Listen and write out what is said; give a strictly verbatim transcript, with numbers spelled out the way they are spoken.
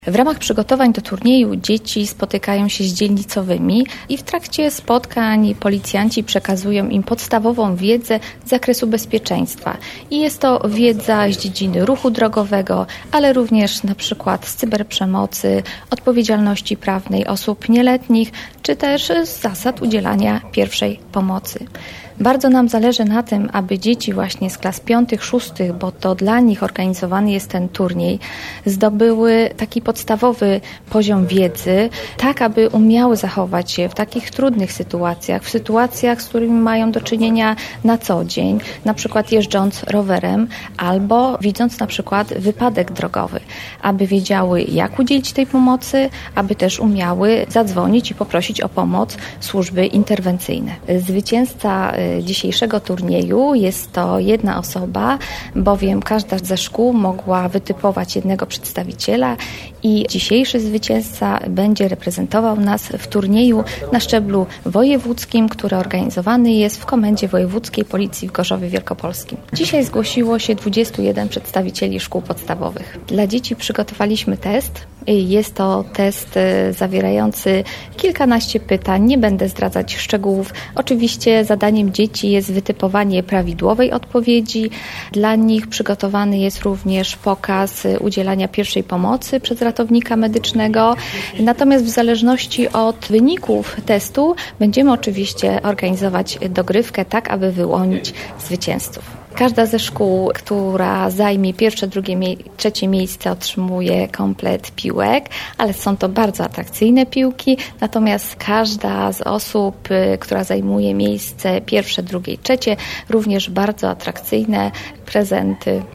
W ramach przygotowań do turnieju dzieci spotykają się z dzielnicowymi i w trakcie spotkań policjanci przekazują im podstawową wiedzę z zakresu bezpieczeństwa. I jest to wiedza z dziedziny ruchu drogowego, ale również na przykład z cyberprzemocy, odpowiedzialności prawnej osób nieletnich, czy też z zasad udzielania pierwszej pomocy. Bardzo nam zależy na tym, aby dzieci właśnie z klas piątych, szóstych, bo to dla nich organizowany jest ten turniej, zdobyły taki podstawowy poziom wiedzy, tak aby umiały zachować się w takich trudnych sytuacjach, w sytuacjach, z którymi mają do czynienia na co dzień, na przykład jeżdżąc rowerem albo widząc na przykład wypadek drogowy, aby wiedziały, jak udzielić tej pomocy, aby też umiały zadzwonić i poprosić o pomoc służby interwencyjne. Zwycięzca dzisiejszego turnieju jest to jedna osoba, bowiem każda ze szkół mogła wytypować jednego przedstawiciela i dzisiejszy zwycięzca będzie reprezentował nas w turnieju na szczeblu wojewódzkim, który organizowany jest w Komendzie Wojewódzkiej Policji w Gorzowie Wielkopolskim. Dzisiaj zgłosiło się dwudziestu jeden przedstawicieli szkół podstawowych. Dla dzieci przygotowaliśmy test. Jest to test zawierający kilkanaście pytań. Nie będę zdradzać szczegółów. Oczywiście zadaniem dzieci jest wytypowanie prawidłowej odpowiedzi. Dla nich przygotowany jest również pokaz udzielania pierwszej pomocy przez ratownika medycznego. Natomiast w zależności od wyników testu będziemy oczywiście organizować dogrywkę tak, aby wyłonić zwycięzców. Każda ze szkół, która zajmie pierwsze, drugie, trzecie miejsce, otrzymuje komplet piłek, ale są to bardzo atrakcyjne piłki, natomiast każda z osób, która zajmuje miejsce pierwsze, drugie i trzecie, również bardzo atrakcyjne prezenty.